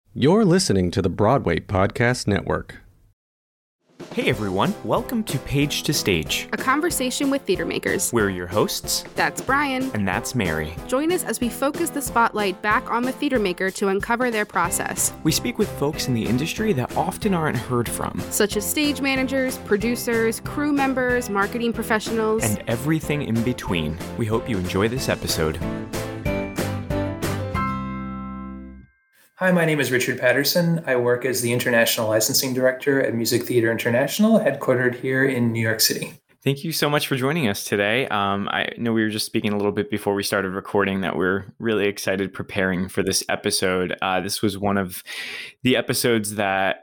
You're listening to the Broadway Podcast Network. Hey everyone, welcome to Page to Stage, a conversation with theater makers. We're your hosts. That's Brian. And that's Mary. Join us as we focus the spotlight back on the theater maker to uncover their process. We speak with folks in the industry that often aren't heard from, such as stage managers, producers, crew members, marketing professionals, and everything in between. We hope you enjoy this episode. Hi, my name is Richard Patterson. I work as the International Licensing Director at Music Theater International, headquartered here in New York City. Thank you so much for joining us today. I know we were just speaking a little bit before we started recording that we're really excited preparing for this episode. This was one of the episodes that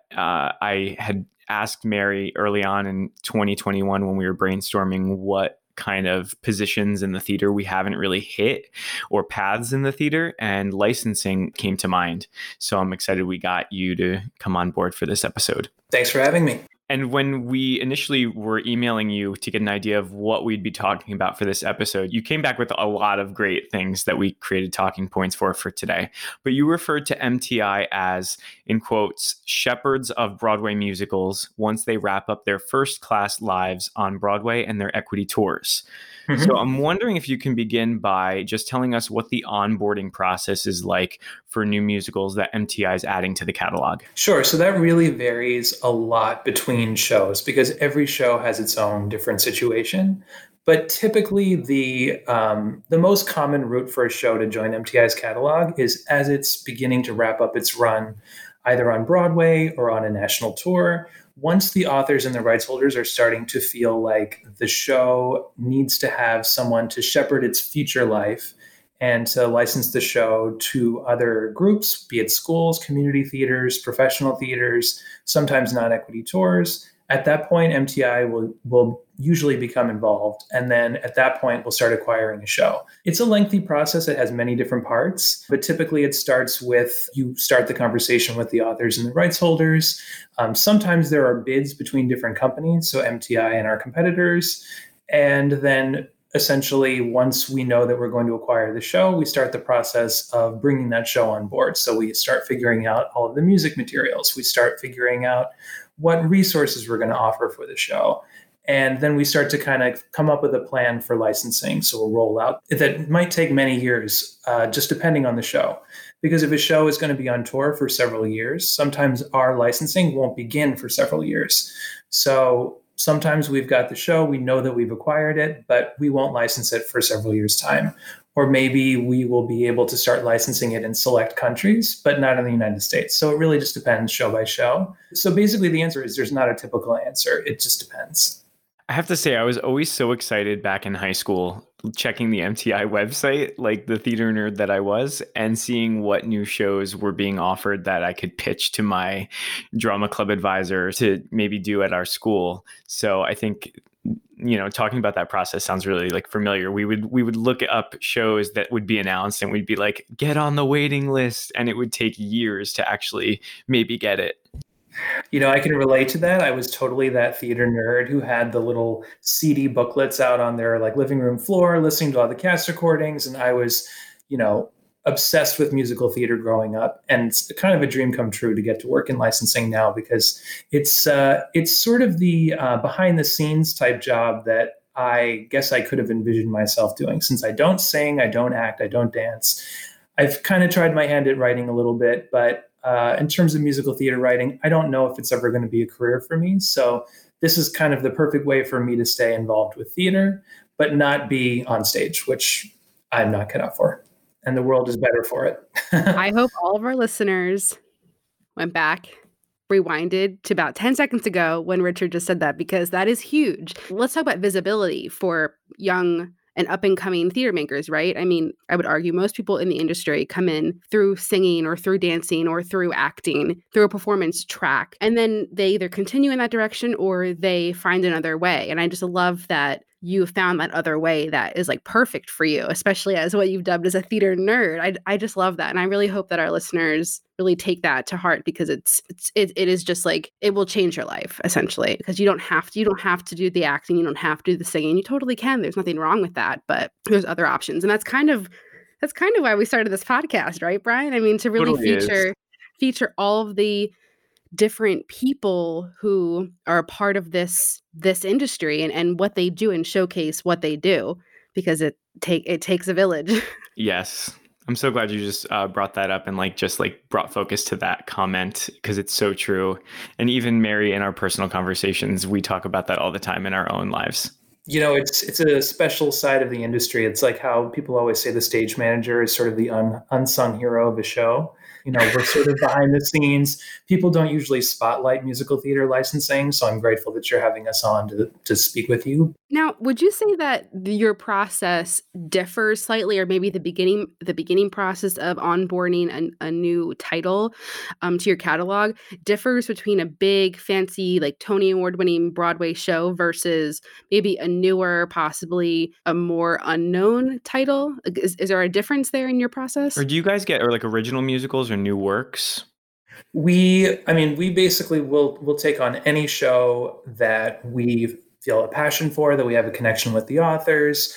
I had asked Mary early on in 2021 when we were brainstorming what kind of positions in the theater we haven't really hit or paths in the theater, and licensing came to mind. So I'm excited we got you to come on board for this episode. Thanks for having me. And when we initially were emailing you to get an idea of what we'd be talking about for this episode, you came back with a lot of great things that we created talking points for today. But you referred to MTI as, in quotes, shepherds of Broadway musicals once they wrap up their first-class lives on Broadway and their equity tours. Mm-hmm. So I'm wondering if you can begin by just telling us what the onboarding process is like for new musicals that MTI is adding to the catalog. Sure. So that really varies a lot between shows because every show has its own different situation. But typically the most common route for a show to join MTI's catalog is as it's beginning to wrap up its run, either on Broadway or on a national tour. Once the authors and the rights holders are starting to feel like the show needs to have someone to shepherd its future life and to license the show to other groups, be it schools, community theaters, professional theaters, sometimes non-equity tours, at that point, MTI will usually become involved. And then at that point, we'll start acquiring a show. It's a lengthy process. It has many different parts, but typically it starts with you start the conversation with the authors and the rights holders. Sometimes there are bids between different companies, so MTI and our competitors. And then essentially, once we know that we're going to acquire the show, we start the process of bringing that show on board. So we start figuring out all of the music materials. We start figuring out what resources we're going to offer for the show. And then we start to kind of come up with a plan for licensing. So we'll roll out. That might take many years, just depending on the show. Because if a show is going to be on tour for several years, sometimes our licensing won't begin for several years. So sometimes we've got the show, we know that we've acquired it, but we won't license it for several years' time. Or maybe we will be able to start licensing it in select countries, but not in the United States. So it really just depends show by show. So basically the answer is there's not a typical answer. It just depends. I have to say, I was always so excited back in high school, checking the MTI website, like the theater nerd that I was, and seeing what new shows were being offered that I could pitch to my drama club advisor to maybe do at our school. So I think, talking about that process sounds really like familiar. We would look up shows that would be announced and we'd be like, get on the waiting list. And it would take years to actually maybe get it. I can relate to that. I was totally that theater nerd who had the little CD booklets out on their living room floor, listening to all the cast recordings. And I was, obsessed with musical theater growing up. And it's kind of a dream come true to get to work in licensing now because it's sort of the behind the scenes type job that I guess I could have envisioned myself doing. Since I don't sing, I don't act, I don't dance. I've kind of tried my hand at writing a little bit, but in terms of musical theater writing, I don't know if it's ever going to be a career for me. So this is kind of the perfect way for me to stay involved with theater, but not be on stage, which I'm not cut out for. And the world is better for it. I hope all of our listeners went back, rewinded to about 10 seconds ago when Richard just said that, because that is huge. Let's talk about visibility for young and up-and-coming theater makers, right? I mean, I would argue most people in the industry come in through singing or through dancing or through acting, through a performance track, and then they either continue in that direction or they find another way. And I just love that you found that other way that is perfect for you, especially as what you've dubbed as a theater nerd. I just love that. And I really hope that our listeners really take that to heart because it is just it will change your life essentially, because you don't have to do the acting. You don't have to do the singing. You totally can. There's nothing wrong with that, but there's other options. And that's kind of why we started this podcast, right, Brian? I mean, to really Totally feature feature all of the different people who are a part of this industry and what they do and showcase what they do, because it takes a village. Yes. I'm so glad you just brought that up and just brought focus to that comment, because it's so true. And even Mary, in our personal conversations, we talk about that all the time in our own lives. It's a special side of the industry. It's like how people always say the stage manager is sort of the unsung hero of a show. We're sort of behind the scenes. People don't usually spotlight musical theater licensing, so I'm grateful that you're having us on to speak with you. Now, would you say that your process differs slightly, or maybe the beginning process of onboarding a new title to your catalog differs between a big, fancy, Tony Award-winning Broadway show versus maybe a newer, possibly a more unknown title? Is there a difference there in your process? Or do you guys get original musicals or new works? We basically will take on any show that we feel a passion for, that we have a connection with the authors.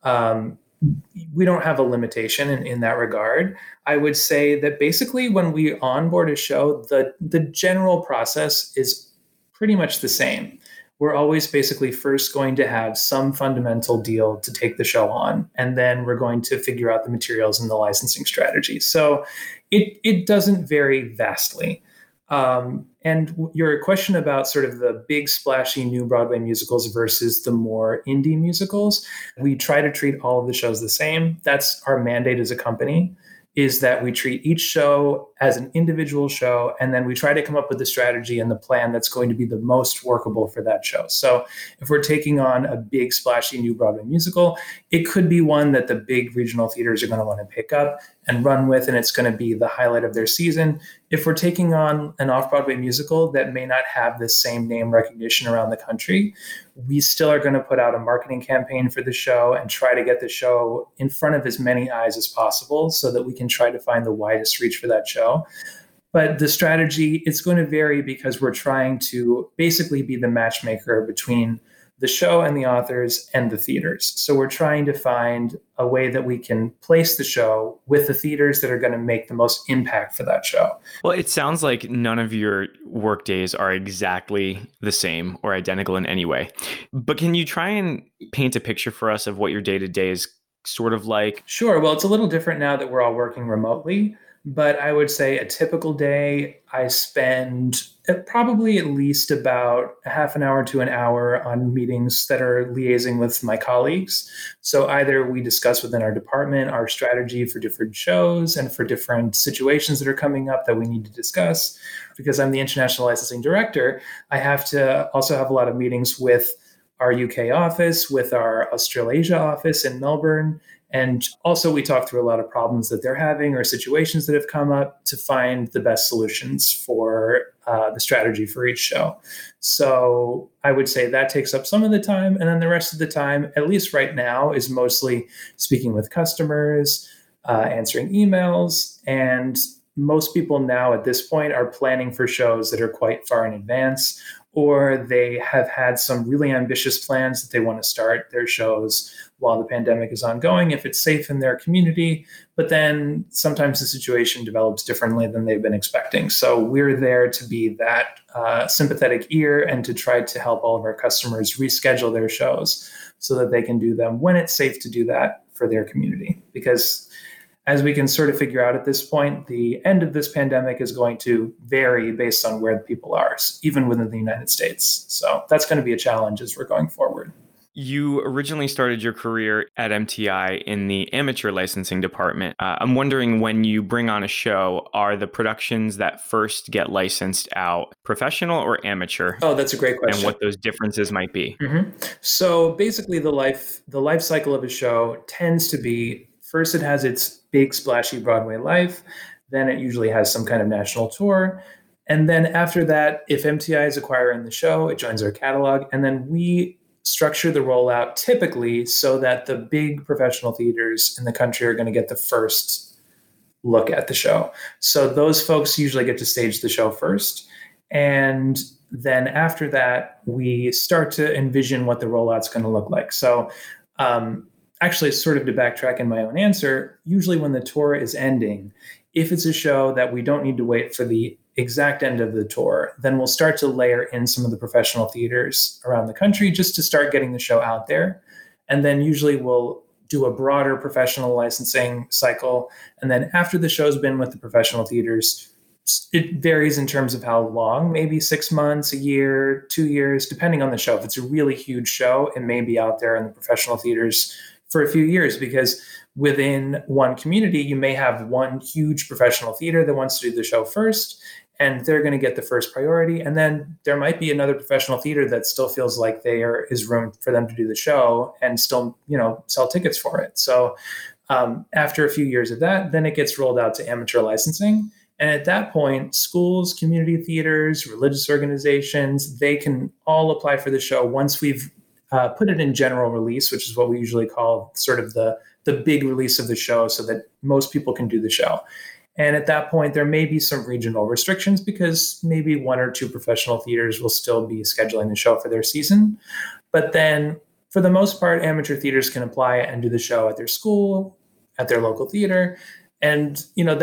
We don't have a limitation in that regard. I would say that basically when we onboard a show, the general process is pretty much the same. We're always basically first going to have some fundamental deal to take the show on, and then we're going to figure out the materials and the licensing strategy. So it doesn't vary vastly. And your question about sort of the big splashy new Broadway musicals versus the more indie musicals, we try to treat all of the shows the same. That's our mandate as a company, is that we treat each show as an individual show, and then we try to come up with the strategy and the plan that's going to be the most workable for that show. So if we're taking on a big splashy new Broadway musical, it could be one that the big regional theaters are going to want to pick up and run with, and it's going to be the highlight of their season. If we're taking on an off-Broadway musical that may not have the same name recognition around the country, we still are going to put out a marketing campaign for the show and try to get the show in front of as many eyes as possible so that we can try to find the widest reach for that show. But the strategy, it's going to vary because we're trying to basically be the matchmaker between the show and the authors and the theaters. So we're trying to find a way that we can place the show with the theaters that are going to make the most impact for that show. Well, it sounds like none of your work days are exactly the same or identical in any way. But can you try and paint a picture for us of what your day-to-day is sort of like? Sure. Well, it's a little different now that we're all working remotely. But I would say a typical day, I spend probably at least about a half an hour to an hour on meetings that are liaising with my colleagues. So either we discuss within our department our strategy for different shows and for different situations that are coming up that we need to discuss. Because I'm the international licensing director, I have to also have a lot of meetings with our UK office, with our Australasia office in Melbourne. And also we talk through a lot of problems that they're having or situations that have come up to find the best solutions for the strategy for each show. So I would say that takes up some of the time. And then the rest of the time, at least right now, is mostly speaking with customers, answering emails. And most people now at this point are planning for shows that are quite far in advance, or they have had some really ambitious plans that they want to start their shows while the pandemic is ongoing, if it's safe in their community. But then sometimes the situation develops differently than they've been expecting. So we're there to be that sympathetic ear and to try to help all of our customers reschedule their shows so that they can do them when it's safe to do that for their community. Because as we can sort of figure out at this point, the end of this pandemic is going to vary based on where people are, even within the United States. So that's going to be a challenge as we're going forward. You originally started your career at MTI in the amateur licensing department. I'm wondering, when you bring on a show, are the productions that first get licensed out professional or amateur? Oh, that's a great question. And what those differences might be. Mm-hmm. So basically the life cycle of a show tends to be, first it has its big splashy Broadway life, then it usually has some kind of national tour. And then after that, if MTI is acquiring the show, it joins our catalog. And then we structure the rollout typically so that the big professional theaters in the country are going to get the first look at the show. So those folks usually get to stage the show first. And then after that, we start to envision what the rollout's going to look like. So actually, sort of to backtrack in my own answer, usually when the tour is ending, if it's a show that we don't need to wait for the exact end of the tour, then we'll start to layer in some of the professional theaters around the country just to start getting the show out there. And then usually we'll do a broader professional licensing cycle. And then after the show's been with the professional theaters, it varies in terms of how long, maybe 6 months, a year, 2 years, depending on the show. If it's a really huge show, it may be out there in the professional theaters for a few years, because within one community, you may have one huge professional theater that wants to do the show first, and they're going to get the first priority. And then there might be another professional theater that still feels like there is room for them to do the show and still, sell tickets for it. So after a few years of that, then it gets rolled out to amateur licensing. And at that point, schools, community theaters, religious organizations, they can all apply for the show once we've put it in general release, which is what we usually call sort of the big release of the show, so that most people can do the show. And at that point, there may be some regional restrictions because maybe 1 or 2 professional theaters will still be scheduling the show for their season. But then for the most part, amateur theaters can apply and do the show at their school, at their local theater. And,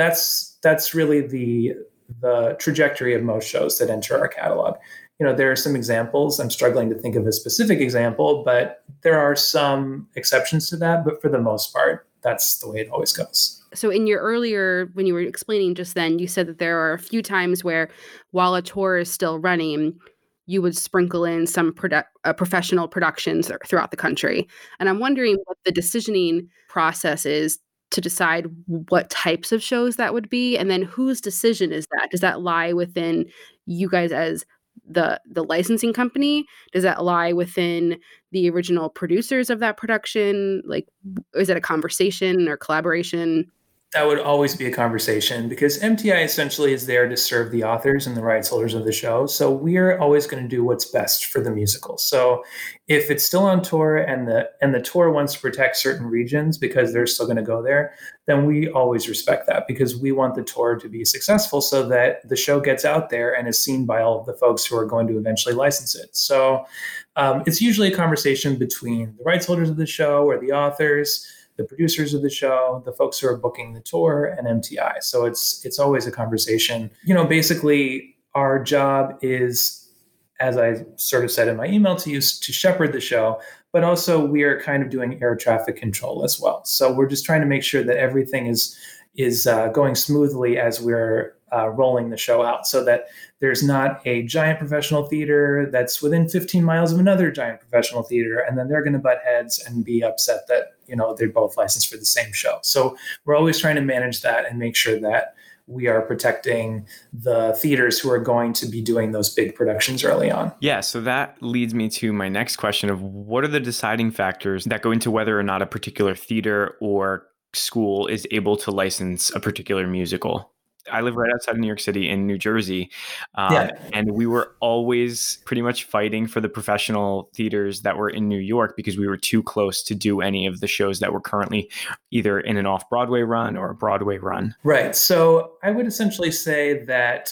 that's really the trajectory of most shows that enter our catalog. There are some examples. I'm struggling to think of a specific example, but there are some exceptions to that. But for the most part, that's the way it always goes. So in your earlier, when you were explaining just then, you said that there are a few times where while a tour is still running, you would sprinkle in some professional productions throughout the country. And I'm wondering what the decisioning process is to decide what types of shows that would be. And then whose decision is that? Does that lie within you guys as the licensing company? Does that lie within the original producers of that production? Like, is it a conversation or collaboration? That would always be a conversation, because MTI essentially is there to serve the authors and the rights holders of the show. So we're always going to do what's best for the musical. So if it's still on tour and the tour wants to protect certain regions because they're still going to go there, then we always respect that, because we want the tour to be successful so that the show gets out there and is seen by all of the folks who are going to eventually license it. So it's usually a conversation between the rights holders of the show or the authors, the producers of the show, the folks who are booking the tour, and MTI. So it's always a conversation. Basically our job is, as I sort of said in my email to you, to shepherd the show, but also we are kind of doing air traffic control as well. So we're just trying to make sure that everything is going smoothly as we're rolling the show out, so that there's not a giant professional theater that's within 15 miles of another giant professional theater, and then they're going to butt heads and be upset that they're both licensed for the same show. So we're always trying to manage that and make sure that we are protecting the theaters who are going to be doing those big productions early on. Yeah, so that leads me to my next question of what are the deciding factors that go into whether or not a particular theater or school is able to license a particular musical? I live right outside of New York City in New Jersey. And we were always pretty much fighting for the professional theaters that were in New York because we were too close to do any of the shows that were currently either in an off-Broadway run or a Broadway run. Right. So I would essentially say that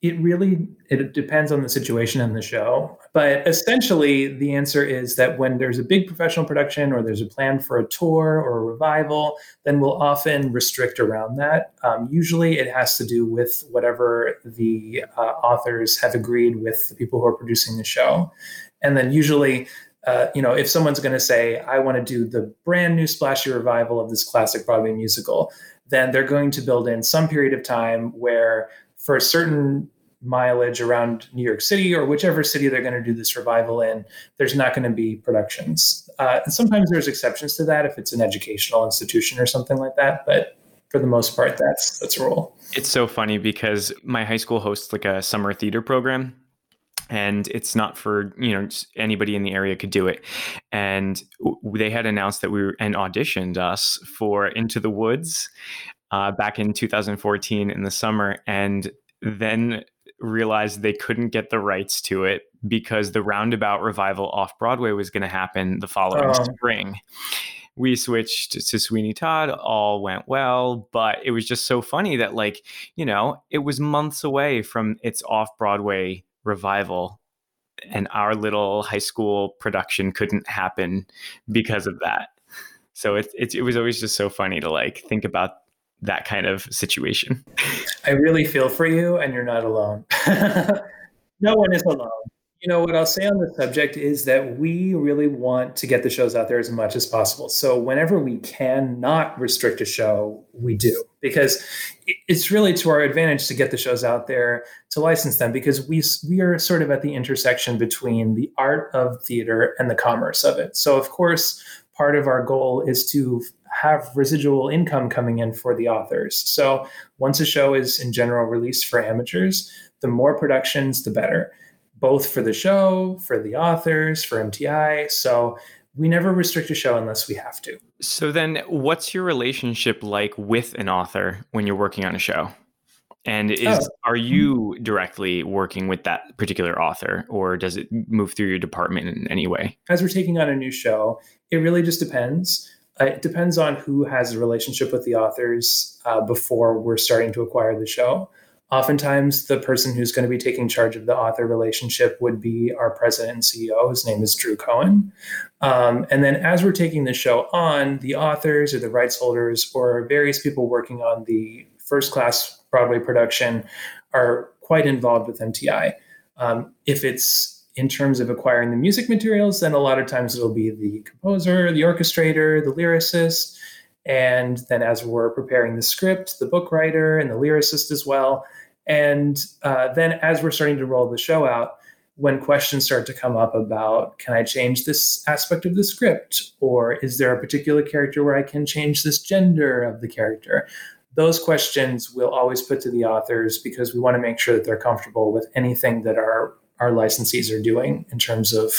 it depends on the situation in the show. But essentially, the answer is that when there's a big professional production or there's a plan for a tour or a revival, then we'll often restrict around that. Usually it has to do with whatever the authors have agreed with the people who are producing the show. And then usually, if someone's going to say, I want to do the brand new splashy revival of this classic Broadway musical, then they're going to build in some period of time where for a certain mileage around New York City or whichever city they're going to do this revival in, there's not going to be productions. And sometimes there's exceptions to that if it's an educational institution or something like that. But for the most part, that's a rule. It's so funny because my high school hosts like a summer theater program. And it's not for, anybody in the area could do it. And they had announced that and auditioned us for Into the Woods back in 2014 in the summer, and then realized they couldn't get the rights to it because the Roundabout revival off Broadway was going to happen the following spring. We switched to Sweeney Todd, all went well, but it was just so funny that it was months away from its off Broadway revival and our little high school production couldn't happen because of that. So it was always just so funny to think about that kind of situation? I really feel for you, and you're not alone. No one is alone. What I'll say on the subject is that we really want to get the shows out there as much as possible. So whenever we can not restrict a show, we do, because it's really to our advantage to get the shows out there, to license them, because we are sort of at the intersection between the art of theater and the commerce of it. So of course, part of our goal is to have residual income coming in for the authors. So once a show is in general released for amateurs, the more productions, the better, both for the show, for the authors, for MTI. So we never restrict a show unless we have to. So then what's your relationship like with an author when you're working on a show? And are you directly working with that particular author, or does it move through your department in any way? As we're taking on a new show, it really just depends. It depends on who has a relationship with the authors before we're starting to acquire the show. Oftentimes, the person who's going to be taking charge of the author relationship would be our president and CEO. His name is Drew Cohen. And then as we're taking the show on, the authors or the rights holders or various people working on the first-class Broadway production are quite involved with MTI. If it's in terms of acquiring the music materials, then a lot of times it'll be the composer, the orchestrator, the lyricist. And then as we're preparing the script, the book writer and the lyricist as well. And then as we're starting to roll the show out, when questions start to come up about, can I change this aspect of the script? Or is there a particular character where I can change this gender of the character? Those questions we'll always put to the authors, because we want to make sure that they're comfortable with anything that our licensees are doing in terms of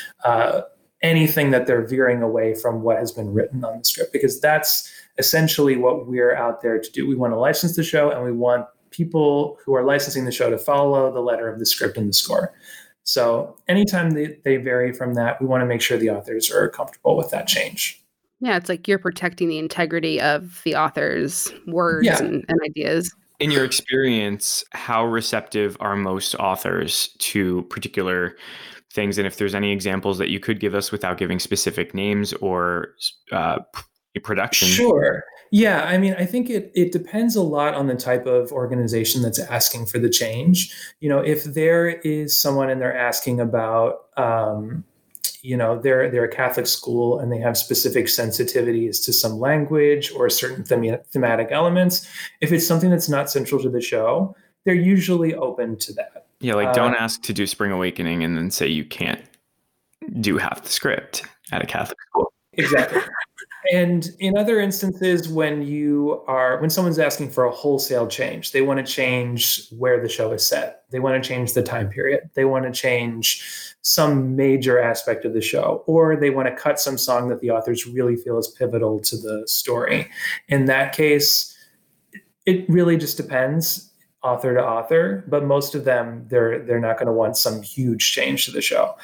anything that they're veering away from what has been written on the script, because that's essentially what we're out there to do. We want to license the show, and we want people who are licensing the show to follow the letter of the script and the score. So anytime they vary from that, we want to make sure the authors are comfortable with that change. Yeah, it's like you're protecting the integrity of the author's words and ideas. In your experience, how receptive are most authors to particular things? And if there's any examples that you could give us without giving specific names or production. Sure. Yeah. I mean, I think it depends a lot on the type of organization that's asking for the change. If there is someone and they're asking about, they're a Catholic school and they have specific sensitivities to some language or certain thematic elements. If it's something that's not central to the show, they're usually open to that. Yeah, like don't ask to do Spring Awakening and then say you can't do half the script at a Catholic school. Exactly. And in other instances, when someone's asking for a wholesale change, they want to change where the show is set. They want to change the time period. They want to change some major aspect of the show, or they want to cut some song that the authors really feel is pivotal to the story. In that case, it really just depends author to author, but most of them, they're not going to want some huge change to the show.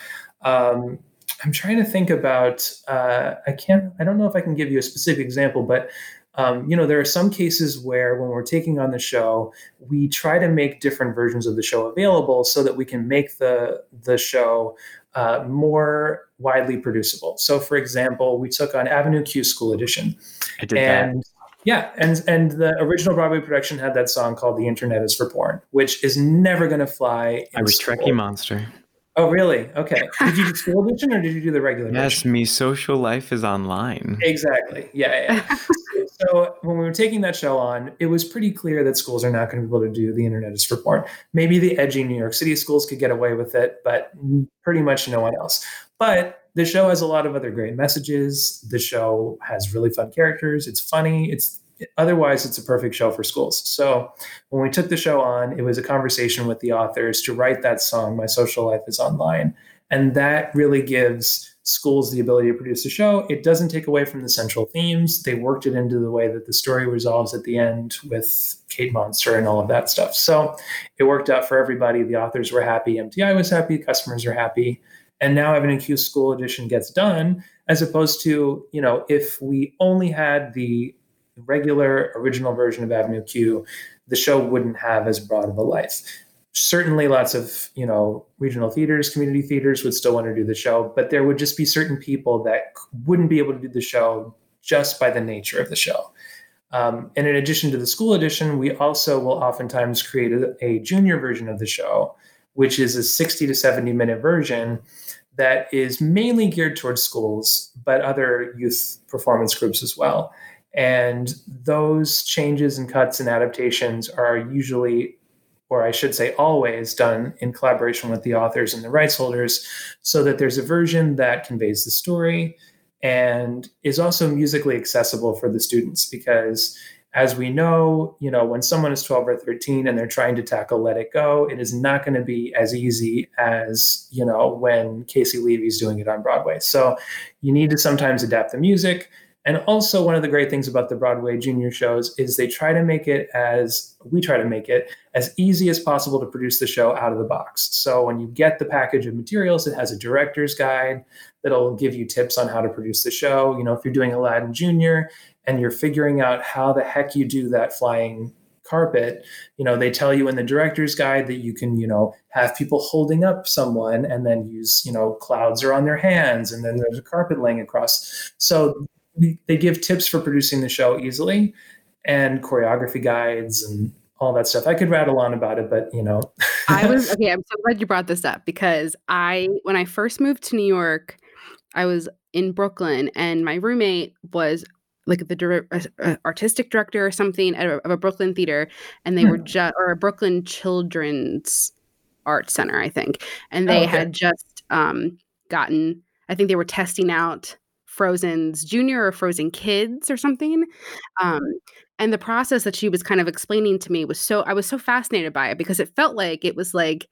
I'm trying to think about, I don't know if I can give you a specific example, but there are some cases where when we're taking on the show, we try to make different versions of the show available so that we can make the show more widely producible. So for example, we took on Avenue Q School Edition. I did that. Yeah, and the original Broadway production had that song called The Internet is for Porn, which is never going to fly. I was Trekkie Monster. Oh, really? Okay. Did you do school edition or did you do the regular Yes, version? me social life is online. Exactly. Yeah. So when we were taking that show on, it was pretty clear that schools are not going to be able to do The Internet is for Porn. Maybe the edgy New York City schools could get away with it, but pretty much no one else. But the show has a lot of other great messages. The show has really fun characters. It's funny. Otherwise, it's a perfect show for schools. So when we took the show on, it was a conversation with the authors to write that song, My Social Life is Online. And that really gives schools the ability to produce a show. It doesn't take away from the central themes. They worked it into the way that the story resolves at the end with Kate Monster and all of that stuff. So it worked out for everybody. The authors were happy. MTI was happy. Customers are happy. And now Avenue Q School Edition gets done, as opposed to, if we only had the regular original version of Avenue Q, the show wouldn't have as broad of a life. Certainly lots of, regional theaters, community theaters would still want to do the show, but there would just be certain people that wouldn't be able to do the show just by the nature of the show. And in addition to the school edition, we also will oftentimes create a junior version of the show, which is a 60 to 70 minute version that is mainly geared towards schools, but other youth performance groups as well. And those changes and cuts and adaptations are usually, or I should say always, done in collaboration with the authors and the rights holders, so that there's a version that conveys the story and is also musically accessible for the students. Because as we know, when someone is 12 or 13 and they're trying to tackle Let It Go, it is not going to be as easy as, when Casey Levy's doing it on Broadway. So you need to sometimes adapt the music. And also, one of the great things about the Broadway junior shows is we try to make it as easy as possible to produce the show out of the box. So when you get the package of materials, it has a director's guide that'll give you tips on how to produce the show. If you're doing Aladdin Junior and you're figuring out how the heck you do that flying carpet, they tell you in the director's guide that you can, have people holding up someone and then use, clouds are on their hands and then there's a carpet laying across. So they give tips for producing the show easily and choreography guides and all that stuff. I could rattle on about it, but I'm so glad you brought this up, because when I first moved to New York, I was in Brooklyn and my roommate was like the artistic director or something of a Brooklyn theater, and they were or a Brooklyn Children's Arts Center, I think. And they had just gotten, I think they were testing out Frozen's Junior or Frozen Kids or something. And the process that she was kind of explaining to me I was so fascinated by it, because it felt like it was like,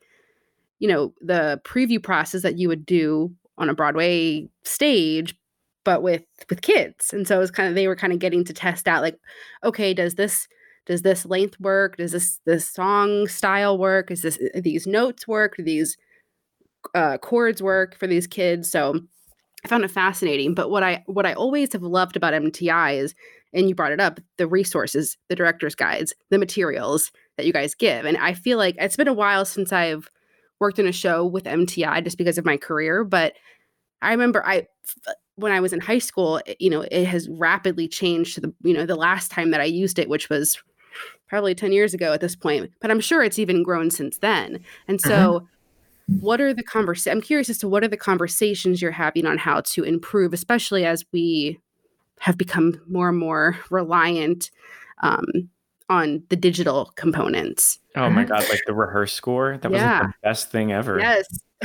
the preview process that you would do on a Broadway stage, but with kids. And so it was they were kind of getting to test out, like, okay, does this length work? Does this song style work? These notes work? Do these chords work for these kids? So I found it fascinating. But what I always have loved about MTI is, and you brought it up, the resources, the director's guides, the materials that you guys give. And I feel like it's been a while since I've worked in a show with MTI just because of my career. But I remember when I was in high school, it has rapidly changed to the last time that I used it, which was probably 10 years ago at this point. But I'm sure it's even grown since then. And so what are I'm curious as to what are the conversations you're having on how to improve, especially as we have become more and more reliant on the digital components. Oh my God, like the rehearse score? That was like the best thing ever. Yes.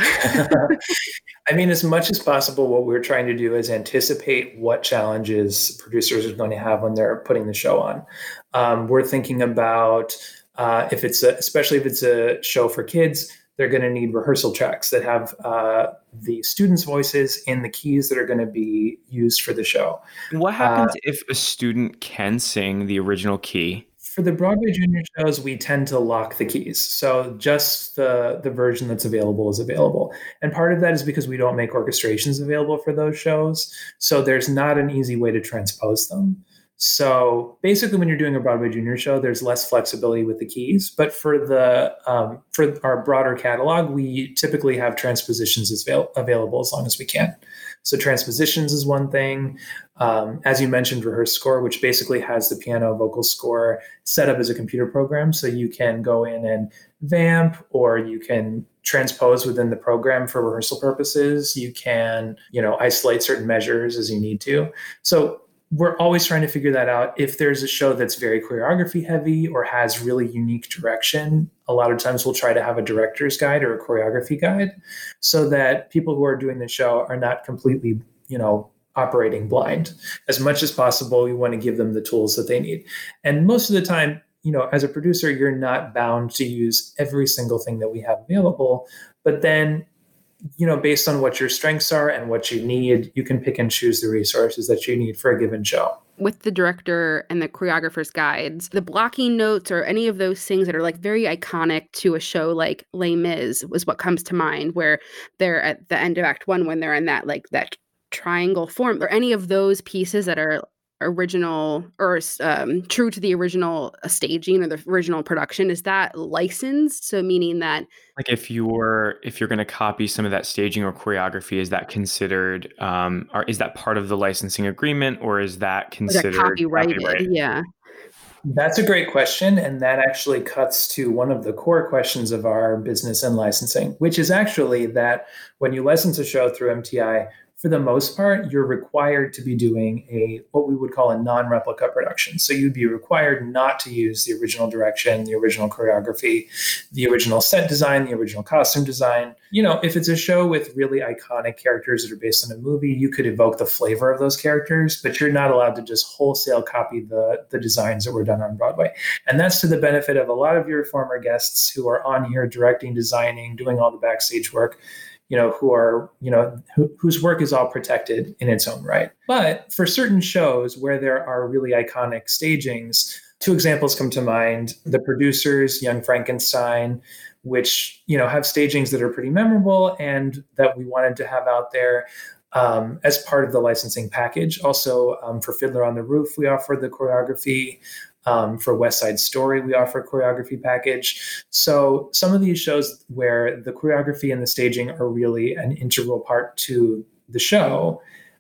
I mean, as much as possible, what we're trying to do is anticipate what challenges producers are going to have when they're putting the show on. We're thinking about especially if it's a show for kids, they're going to need rehearsal tracks that have the students' voices in the keys that are going to be used for the show. What happens if a student can sing the original key? For the Broadway junior shows, we tend to lock the keys. So just the version that's available is available. And part of that is because we don't make orchestrations available for those shows. So there's not an easy way to transpose them. So basically, when you're doing a Broadway junior show, there's less flexibility with the keys. But for our broader catalog, we typically have transpositions available as long as we can. So transpositions is one thing. As you mentioned, rehearse score, which basically has the piano vocal score set up as a computer program. So you can go in and vamp, or you can transpose within the program for rehearsal purposes. You can, isolate certain measures as you need to. So we're always trying to figure that out. If there's a show that's very choreography heavy or has really unique direction, a lot of times we'll try to have a director's guide or a choreography guide so that people who are doing the show are not completely, operating blind. As much as possible, we want to give them the tools that they need. And most of the time, as a producer, you're not bound to use every single thing that we have available, but then based on what your strengths are and what you need, you can pick and choose the resources that you need for a given show. With the director and the choreographer's guides, the blocking notes or any of those things that are like very iconic to a show like Les Mis was what comes to mind, where they're at the end of Act 1 when they're in that triangle form, or any of those pieces that are original or true to the original staging or the original production. Is that licensed? So meaning that, like, if you're going to copy some of that staging or choreography, is that considered or is that part of the licensing agreement, or is that considered copyrighted? Yeah. That's a great question. And that actually cuts to one of the core questions of our business and licensing, which is actually that when you license a show through MTI, for the most part, you're required to be doing what we would call a non-replica production. So you'd be required not to use the original direction, the original choreography, the original set design, the original costume design. If it's a show with really iconic characters that are based on a movie, you could evoke the flavor of those characters, but you're not allowed to just wholesale copy the designs that were done on Broadway. And that's to the benefit of a lot of your former guests who are on here directing, designing, doing all the backstage work, whose work is all protected in its own right. But for certain shows where there are really iconic stagings, two examples come to mind: The Producers, Young Frankenstein, which, have stagings that are pretty memorable and that we wanted to have out there as part of the licensing package. Also, for Fiddler on the Roof, we offer the choreography. For West Side Story, we offer a choreography package. So some of these shows where the choreography and the staging are really an integral part to the show,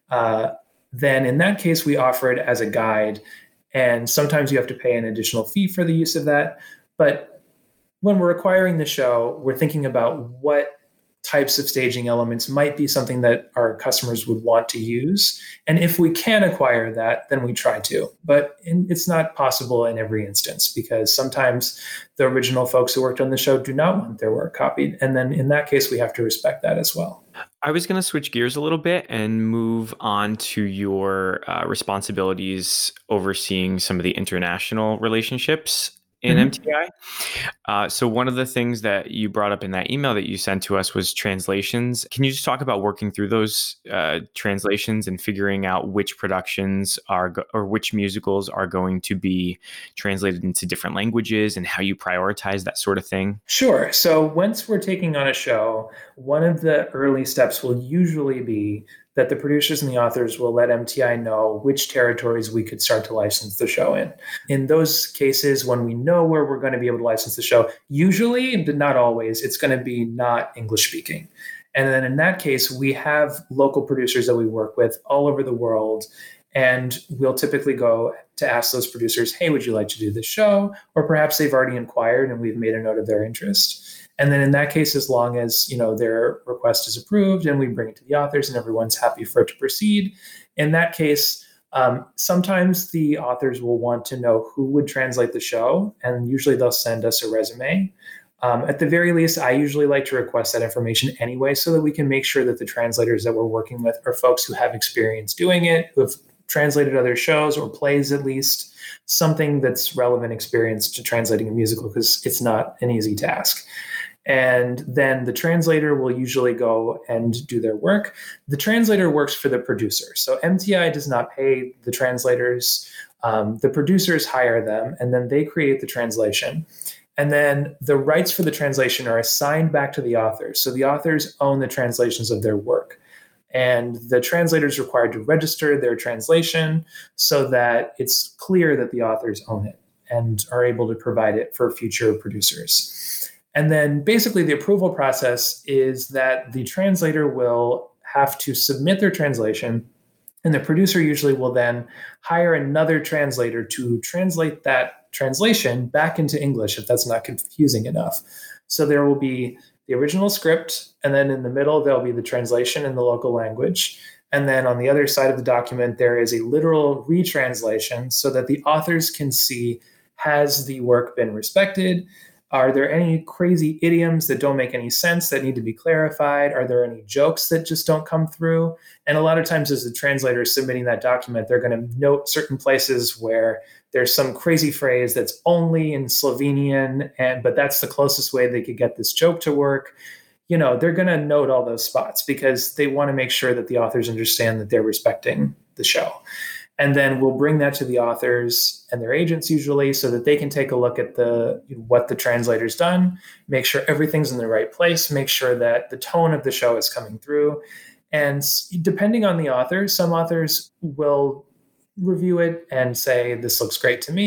then in that case, we offer it as a guide. And sometimes you have to pay an additional fee for the use of that. But when we're acquiring the show, we're thinking about what types of staging elements might be something that our customers would want to use. And if we can acquire that, then we try to. But it's not possible in every instance, because sometimes the original folks who worked on the show do not want their work copied. And then in that case, we have to respect that as well. I was going to switch gears a little bit and move on to your responsibilities overseeing some of the international relationships in MTI. So one of the things that you brought up in that email that you sent to us was translations. Can you just talk about working through those translations and figuring out which productions or which musicals are going to be translated into different languages and how you prioritize that sort of thing? Sure. So once we're taking on a show, one of the early steps will usually be that the producers and the authors will let MTI know which territories we could start to license the show in. In those cases, when we know where we're going to be able to license the show, usually, but not always, it's going to be not English speaking. And then in that case, we have local producers that we work with all over the world. And we'll typically go to ask those producers, hey, would you like to do this show? Or perhaps they've already inquired and we've made a note of their interest. And then in that case, as long as their request is approved and we bring it to the authors and everyone's happy for it to proceed, in that case, sometimes the authors will want to know who would translate the show, and usually they'll send us a resume. At the very least, I usually like to request that information anyway, so that we can make sure that the translators that we're working with are folks who have experience doing it, who have translated other shows or plays, at least something that's relevant experience to translating a musical, because it's not an easy task. And then the translator will usually go and do their work. The translator works for the producer. So MTI does not pay the translators. The producers hire them, and then they create the translation. And then the rights for the translation are assigned back to the authors. So the authors own the translations of their work. And the translator is required to register their translation so that it's clear that the authors own it and are able to provide it for future producers. And then basically the approval process is that the translator will have to submit their translation, and the producer usually will then hire another translator to translate that translation back into English if that's not confusing enough. So there will be the original script, and then in the middle, there'll be the translation in the local language. And then on the other side of the document, there is a literal retranslation so that the authors can see, has the work been respected? Are there any crazy idioms that don't make any sense that need to be clarified? Are there any jokes that just don't come through? And a lot of times as the translator is submitting that document, they're going to note certain places where there's some crazy phrase that's only in Slovenian, but that's the closest way they could get this joke to work. They're going to note all those spots because they want to make sure that the authors understand that they're respecting the show. And then we'll bring that to the authors and their agents usually so that they can take a look at what the translator's done, make sure everything's in the right place, make sure that the tone of the show is coming through. And depending on the author, some authors will review it and say, this looks great to me.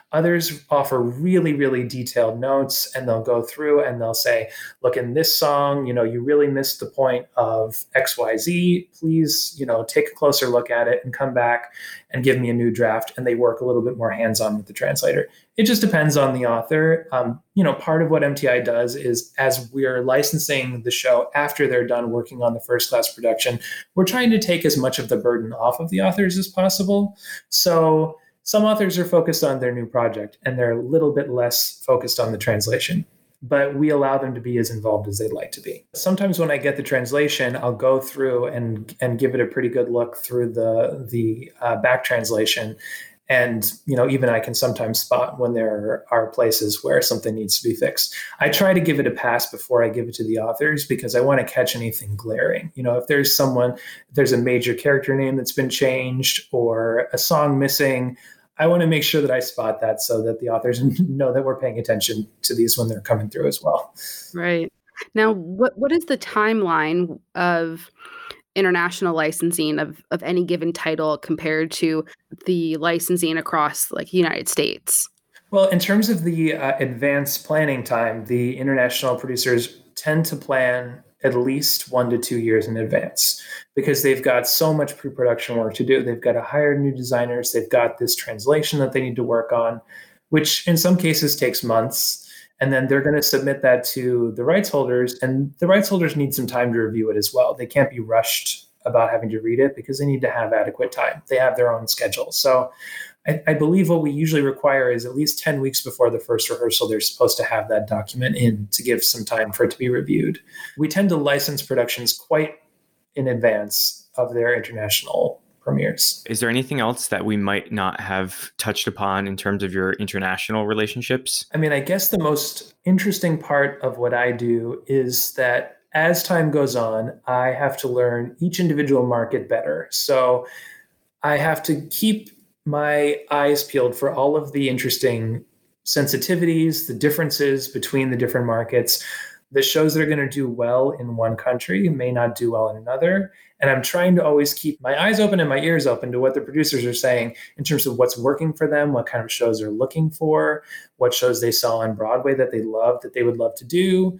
Others offer really, really detailed notes, and they'll go through and they'll say, look, in this song, you really missed the point of XYZ. Please, take a closer look at it and come back and give me a new draft. And they work a little bit more hands-on with the translator. It just depends on the author. Part of what MTI does is, as we're licensing the show after they're done working on the first class production, we're trying to take as much of the burden off of the authors as possible. So some authors are focused on their new project and they're a little bit less focused on the translation, but we allow them to be as involved as they'd like to be. Sometimes when I get the translation, I'll go through and give it a pretty good look through the back translation. And, even I can sometimes spot when there are places where something needs to be fixed. I try to give it a pass before I give it to the authors because I want to catch anything glaring. If there's a major character name that's been changed or a song missing, I want to make sure that I spot that so that the authors know that we're paying attention to these when they're coming through as well. Right. Now, what is the timeline of international licensing of any given title compared to the licensing across the United States? Well, in terms of the advanced planning time, the international producers tend to plan at least 1 to 2 years in advance because they've got so much pre-production work to do. They've got to hire new designers. They've got this translation that they need to work on, which in some cases takes months. And then they're going to submit that to the rights holders, and the rights holders need some time to review it as well. They can't be rushed about having to read it because they need to have adequate time. They have their own schedule. So I believe what we usually require is at least 10 weeks before the first rehearsal, they're supposed to have that document in to give some time for it to be reviewed. We tend to license productions quite in advance of their international premieres. Is there anything else that we might not have touched upon in terms of your international relationships? I guess the most interesting part of what I do is that as time goes on, I have to learn each individual market better. So I have to keep my eyes peeled for all of the interesting sensitivities, the differences between the different markets. The shows that are going to do well in one country may not do well in another. And I'm trying to always keep my eyes open and my ears open to what the producers are saying in terms of what's working for them, what kind of shows they're looking for, what shows they saw on Broadway that they love, that they would love to do,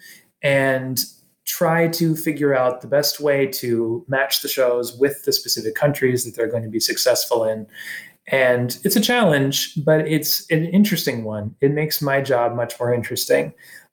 and try to figure out the best way to match the shows with the specific countries that they're going to be successful in. And it's a challenge, but it's an interesting one. It makes my job much more interesting.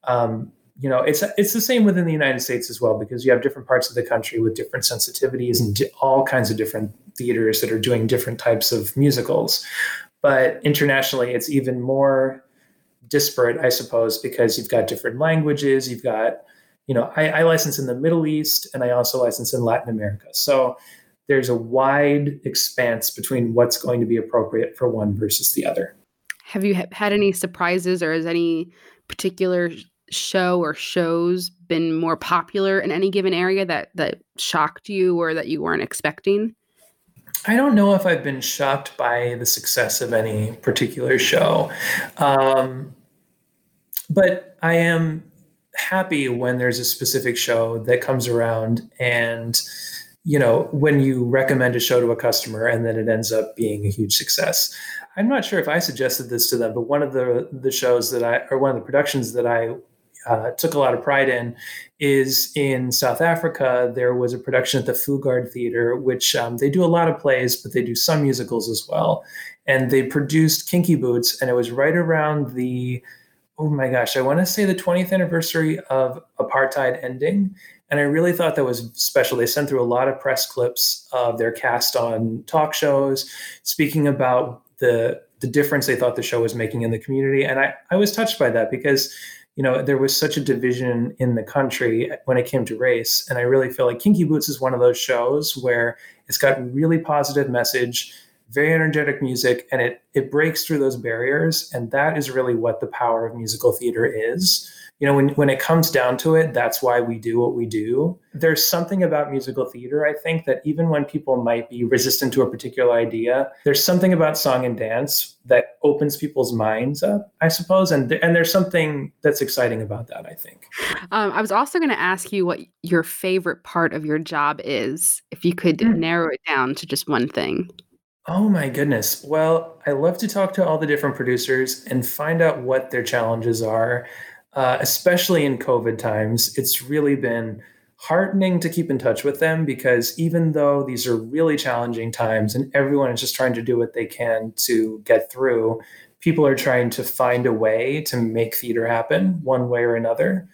It's the same within the United States as well, because you have different parts of the country with different sensitivities and all kinds of different theaters that are doing different types of musicals. But internationally, it's even more disparate, I suppose, because you've got different languages. You've got, I license in the Middle East and I also license in Latin America. So there's a wide expanse between what's going to be appropriate for one versus the other. Have you had any surprises, or has any particular show or shows been more popular in any given area that shocked you or that you weren't expecting? I don't know if I've been shocked by the success of any particular show. But I am happy when there's a specific show that comes around and, when you recommend a show to a customer and then it ends up being a huge success. I'm not sure if I suggested this to them, but one of the shows one of the productions that I took a lot of pride in is in South Africa. There was a production at the Fugard Theater, which they do a lot of plays, but they do some musicals as well. And they produced Kinky Boots, and it was right around the, I want to say the 20th anniversary of apartheid ending. And I really thought that was special. They sent through a lot of press clips of their cast on talk shows, speaking about the difference they thought the show was making in the community. And I was touched by that because there was such a division in the country when it came to race. And I really feel like Kinky Boots is one of those shows where it's got really positive message, very energetic music, and it breaks through those barriers. And that is really what the power of musical theater is. When it comes down to it, that's why we do what we do. There's something about musical theater, I think, that even when people might be resistant to a particular idea, there's something about song and dance that opens people's minds up, I suppose. And there's something that's exciting about that, I think. I was also going to ask you what your favorite part of your job is, if you could narrow it down to just one thing. Oh my goodness. Well, I love to talk to all the different producers and find out what their challenges are, especially in COVID times. It's really been heartening to keep in touch with them because even though these are really challenging times and everyone is just trying to do what they can to get through, people are trying to find a way to make theater happen one way or another.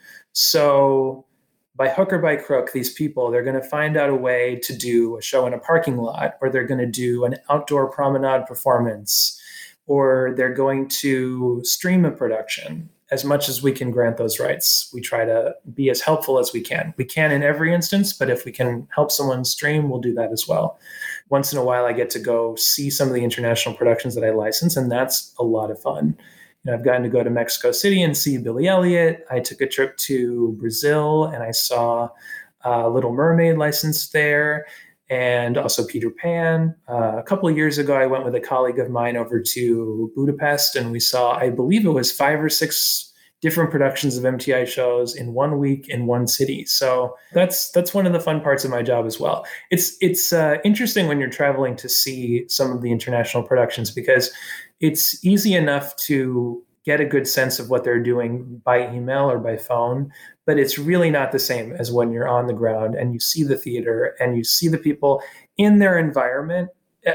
So, by hook or by crook, these people, they're going to find out a way to do a show in a parking lot, or they're going to do an outdoor promenade performance, or they're going to stream a production. As much as we can grant those rights, we try to be as helpful as we can. We can in every instance, but if we can help someone stream, we'll do that as well. Once in a while, I get to go see some of the international productions that I license, and that's a lot of fun. I've gotten to go to Mexico City and see Billy Elliot. I took a trip to Brazil and I saw Little Mermaid licensed there, and also Peter Pan. A couple of years ago, I went with a colleague of mine over to Budapest, and we saw, I believe it was 5 or 6 different productions of MTI shows in 1 week in one city. So that's one of the fun parts of my job as well. It's interesting when you're traveling to see some of the international productions because it's easy enough to get a good sense of what they're doing by email or by phone, but it's really not the same as when you're on the ground and you see the theater and you see the people in their environment.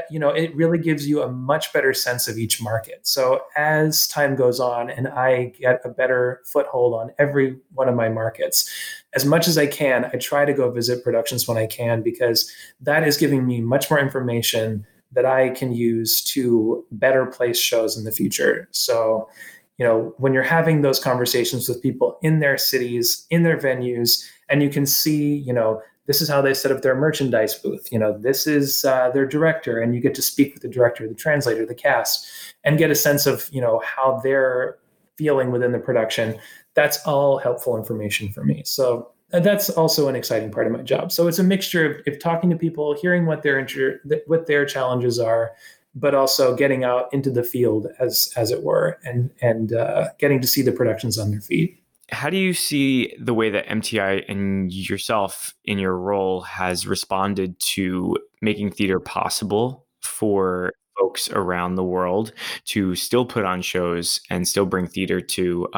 It really gives you a much better sense of each market. So as time goes on and I get a better foothold on every one of my markets, as much as I can, I try to go visit productions when I can, because that is giving me much more information that I can use to better place shows in the future. So, when you're having those conversations with people in their cities, in their venues, and you can see, this is how they set up their merchandise booth. This is their director, and you get to speak with the director, the translator, the cast, and get a sense of, how they're feeling within the production. That's all helpful information for me. So that's also an exciting part of my job. So it's a mixture of talking to people, hearing what their challenges are, but also getting out into the field, as it were, and getting to see the productions on their feet. How do you see the way that MTI and yourself in your role has responded to making theater possible for folks around the world to still put on shows and still bring theater to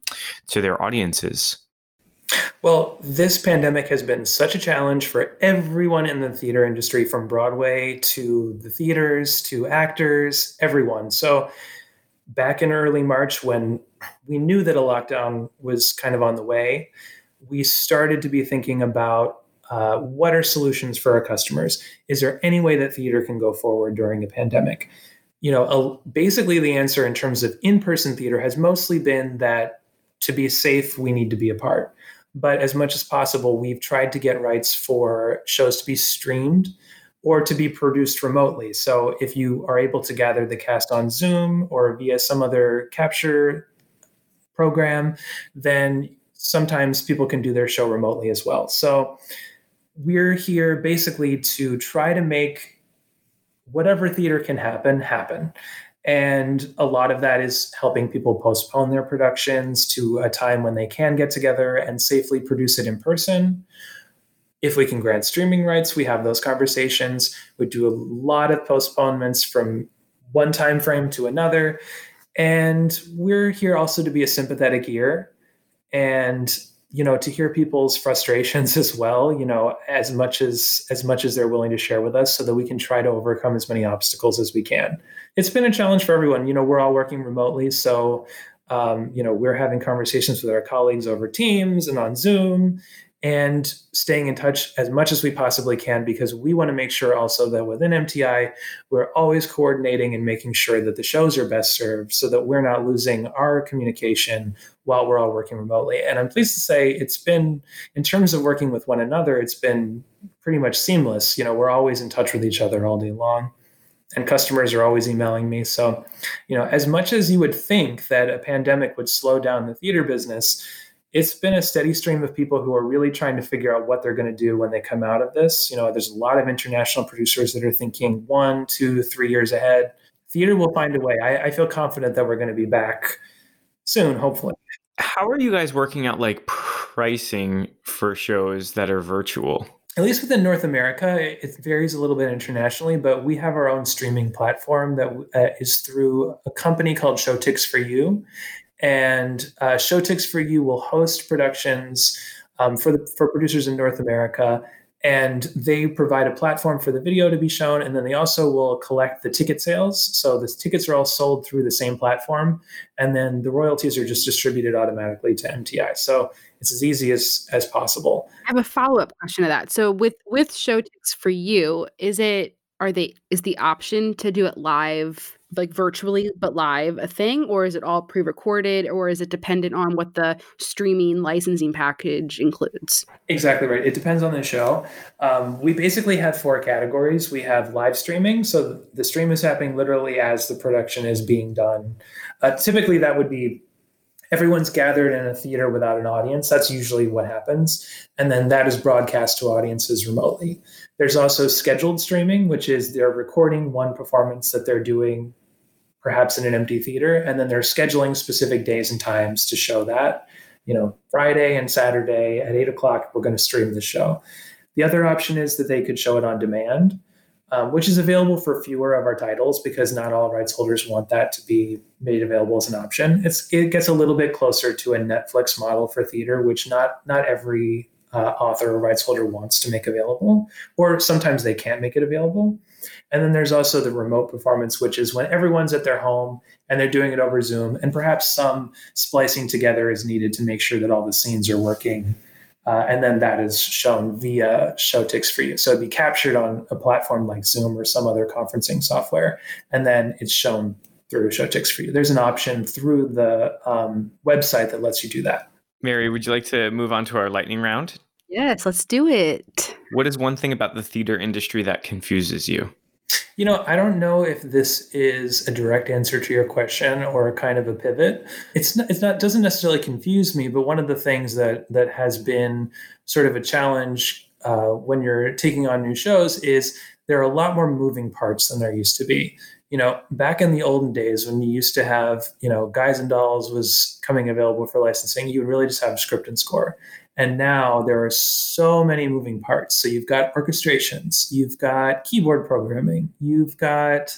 their audiences? Well, this pandemic has been such a challenge for everyone in the theater industry, from Broadway to the theaters to actors, everyone. So back in early March, when we knew that a lockdown was kind of on the way, we started to be thinking about what are solutions for our customers? Is there any way that theater can go forward during a pandemic? Basically the answer in terms of in-person theater has mostly been that to be safe, we need to be apart. But as much as possible, we've tried to get rights for shows to be streamed or to be produced remotely. So if you are able to gather the cast on Zoom or via some other capture program, then sometimes people can do their show remotely as well. So we're here basically to try to make whatever theater can happen. And a lot of that is helping people postpone their productions to a time when they can get together and safely produce it in person. If we can grant streaming rights, we have those conversations. We do a lot of postponements from one time frame to another. And we're here also to be a sympathetic ear and, to hear people's frustrations as well, as much as they're willing to share with us, so that we can try to overcome as many obstacles as we can. It's been a challenge for everyone. We're all working remotely. So, we're having conversations with our colleagues over Teams and on Zoom, and staying in touch as much as we possibly can, because we want to make sure also that within MTI, we're always coordinating and making sure that the shows are best served, so that we're not losing our communication while we're all working remotely. And I'm pleased to say it's been, in terms of working with one another, it's been pretty much seamless. We're always in touch with each other all day long, and customers are always emailing me. So, as much as you would think that a pandemic would slow down the theater business, it's been a steady stream of people who are really trying to figure out what they're going to do when they come out of this. There's a lot of international producers that are thinking 1, 2, 3 years ahead. Theater will find a way. I feel confident that we're going to be back soon, hopefully. How are you guys working out pricing for shows that are virtual? at least within North America, it varies a little bit internationally, but we have our own streaming platform that is through a company called Showtix for You. And Showtix for You will host productions for producers in North America. And they provide a platform for the video to be shown. And then they also will collect the ticket sales. So the tickets are all sold through the same platform. And then the royalties are just distributed automatically to MTI. So it's as easy as possible. I have a follow-up question to that. So with Showtix for You, is the option to do it live, like virtually but live, a thing, or is it all pre-recorded, or is it dependent on what the streaming licensing package includes? Exactly right. It depends on the show. We basically have 4 categories. We have live streaming, so the stream is happening literally as the production is being done. Typically, that would be everyone's gathered in a theater without an audience. That's usually what happens. And then that is broadcast to audiences remotely. There's also scheduled streaming, which is they're recording one performance that they're doing perhaps in an empty theater, and then they're scheduling specific days and times to show that. Friday and Saturday at 8:00, we're going to stream the show. The other option is that they could show it on demand, which is available for fewer of our titles because not all rights holders want that to be made available as an option. It gets a little bit closer to a Netflix model for theater, which not every author or rights holder wants to make available, or sometimes they can't make it available. And then there's also the remote performance, which is when everyone's at their home and they're doing it over Zoom, and perhaps some splicing together is needed to make sure that all the scenes are working. And then that is shown via Showtix for You. So it'd be captured on a platform like Zoom or some other conferencing software, and then it's shown through Showtix for You. There's an option through the website that lets you do that. Mary, would you like to move on to our lightning round? Yes, let's do it. What is one thing about the theater industry that confuses you? I don't know if this is a direct answer to your question or a kind of a pivot. It's not doesn't necessarily confuse me, but one of the things that has been sort of a challenge when you're taking on new shows is there are a lot more moving parts than there used to be. Back in the olden days when you used to have, Guys and Dolls was coming available for licensing, you would really just have script and score. And now there are so many moving parts. So you've got orchestrations, you've got keyboard programming, you've got,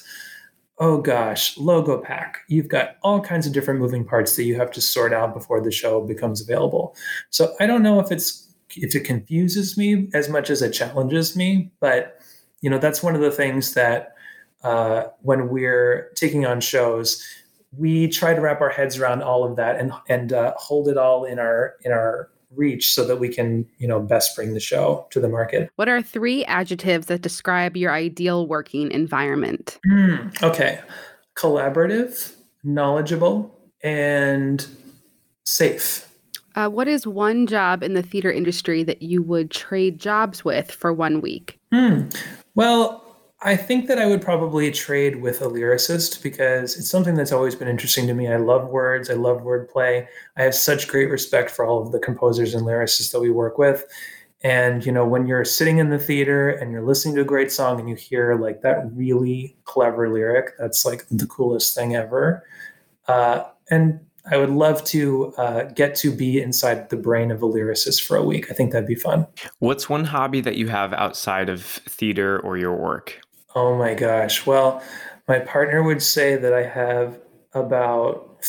logo pack. You've got all kinds of different moving parts that you have to sort out before the show becomes available. So I don't know if it confuses me as much as it challenges me, but that's one of the things that when we're taking on shows, we try to wrap our heads around all of that and hold it all in our reach so that we can, best bring the show to the market. What are 3 adjectives that describe your ideal working environment? Okay. Collaborative, knowledgeable, and safe. What is one job in the theater industry that you would trade jobs with for 1 week? Well, I think that I would probably trade with a lyricist because it's something that's always been interesting to me. I love words. I love wordplay. I have such great respect for all of the composers and lyricists that we work with. And, when you're sitting in the theater and you're listening to a great song and you hear like that really clever lyric, that's like the coolest thing ever. And I would love to get to be inside the brain of a lyricist for a week. I think that'd be fun. What's one hobby that you have outside of theater or your work? Oh my gosh. Well, my partner would say that I have about,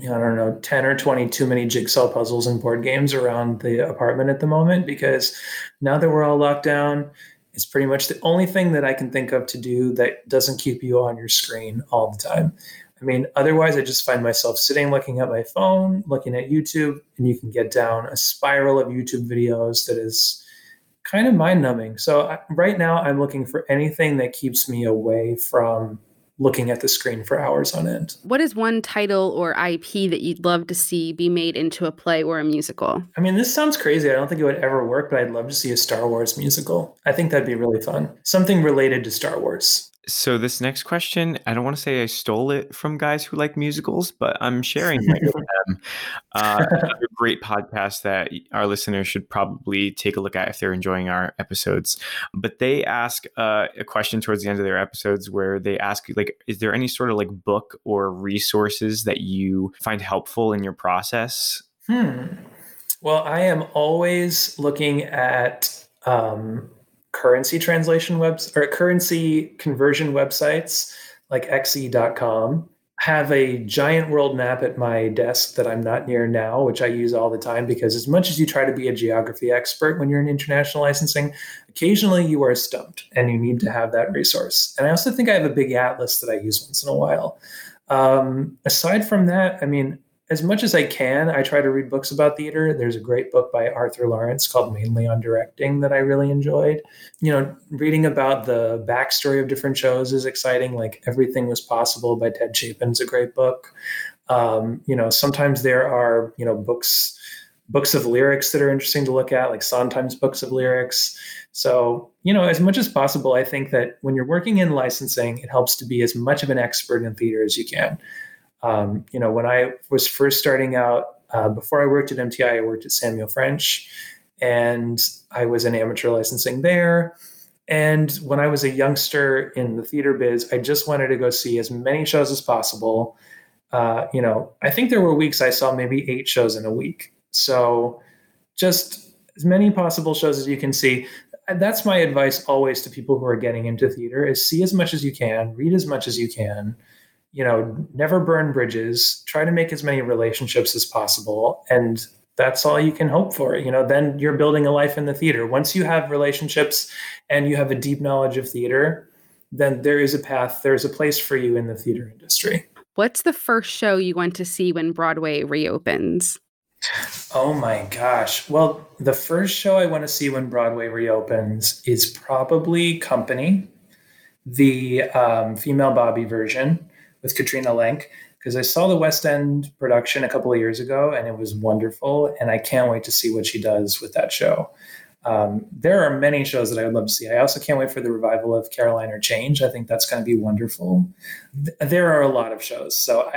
10 or 20 too many jigsaw puzzles and board games around the apartment at the moment, because now that we're all locked down, it's pretty much the only thing that I can think of to do that doesn't keep you on your screen all the time. Otherwise I just find myself sitting, looking at my phone, looking at YouTube, and you can get down a spiral of YouTube videos that is kind of mind-numbing. So right now I'm looking for anything that keeps me away from looking at the screen for hours on end. What is one title or IP that you'd love to see be made into a play or a musical? This sounds crazy. I don't think it would ever work, but I'd love to see a Star Wars musical. I think that'd be really fun. Something related to Star Wars. So this next question, I don't want to say I stole it from guys who like musicals, but I'm sharing it with them. Another great podcast that our listeners should probably take a look at if they're enjoying our episodes. But they ask a question towards the end of their episodes where they ask, is there any sort of book or resources that you find helpful in your process? Well, I am always looking at currency translation or currency conversion websites like xe.com have a giant world map at my desk that I'm not near now, which I use all the time, because as much as you try to be a geography expert when you're in international licensing, occasionally you are stumped and you need to have that resource. And I also think I have a big atlas that I use once in a while. Aside from that, I mean, as much as I can, I try to read books about theater. There's a great book by Arthur Lawrence called Mainly on Directing that I really enjoyed. You know, reading about the backstory of different shows is exciting. Like Everything Was Possible by Ted Chapin is a great book. You know, sometimes there are, you know, books of lyrics that are interesting to look at, like Sondheim's books of lyrics. So, you know, as much as possible, I think that when you're working in licensing, it helps to be as much of an expert in theater as you can. You know, when I was first starting out, before I worked at MTI, I worked at Samuel French, and I was in amateur licensing there. And when I was a youngster in the theater biz, I just wanted to go see as many shows as possible. You know, I think there were weeks I saw maybe 8 shows in a week. So just as many possible shows as you can see. That's my advice always to people who are getting into theater, is see as much as you can, read as much as you can. You know, never burn bridges, try to make as many relationships as possible. And that's all you can hope for. You know, then you're building a life in the theater. Once you have relationships and you have a deep knowledge of theater, then there is a path, there's a place for you in the theater industry. What's the first show you want to see when Broadway reopens? Oh my gosh. Well, the first show I want to see when Broadway reopens is probably Company, the female Bobby version with Katrina Lenk, because I saw the West End production a couple of years ago and it was wonderful. And I can't wait to see what she does with that show. There are many shows that I would love to see. I also can't wait for the revival of Caroline or Change. I think that's going to be wonderful. There are a lot of shows. So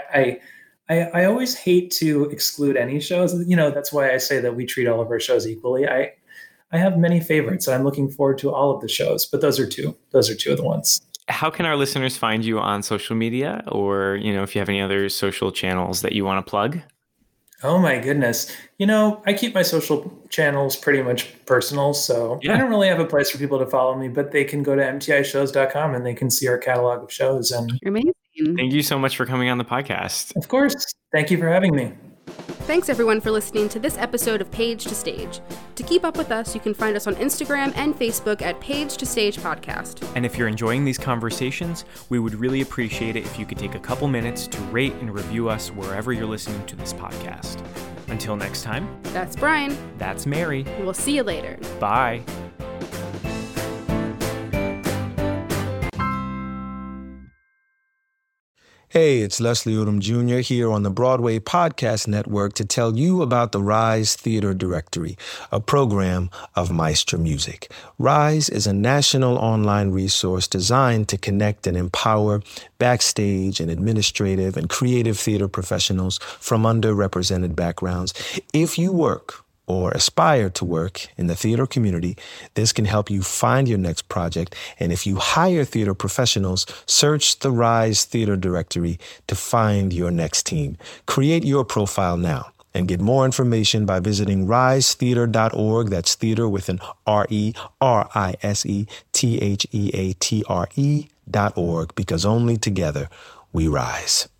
I always hate to exclude any shows. You know, that's why I say that we treat all of our shows equally. I have many favorites and I'm looking forward to all of the shows, but those are two of the ones. How can our listeners find you on social media, or, you know, if you have any other social channels that you want to plug? Oh my goodness. You know, I keep my social channels pretty much personal, so I don't really have a place for people to follow me, but they can go to mtishows.com and they can see our catalog of shows. And amazing. Thank you so much for coming on the podcast. Of course. Thank you for having me. Thanks everyone for listening to this episode of Page to Stage. To keep up with us, you can find us on Instagram and Facebook at Page to Stage Podcast. And if you're enjoying these conversations, we would really appreciate it if you could take a couple minutes to rate and review us wherever you're listening to this podcast. Until next time. That's Brian. That's Mary. We'll see you later. Bye. Hey, it's Leslie Odom Jr. here on the Broadway Podcast Network to tell you about the Rise Theater Directory, a program of Maestro Music. Rise is a national online resource designed to connect and empower backstage and administrative and creative theater professionals from underrepresented backgrounds. If you work or aspire to work in the theater community, this can help you find your next project. And if you hire theater professionals, search the Rise Theater Directory to find your next team. Create your profile now and get more information by visiting risetheater.org. That's theater with an RERISETHEATRE.org, because only together we rise.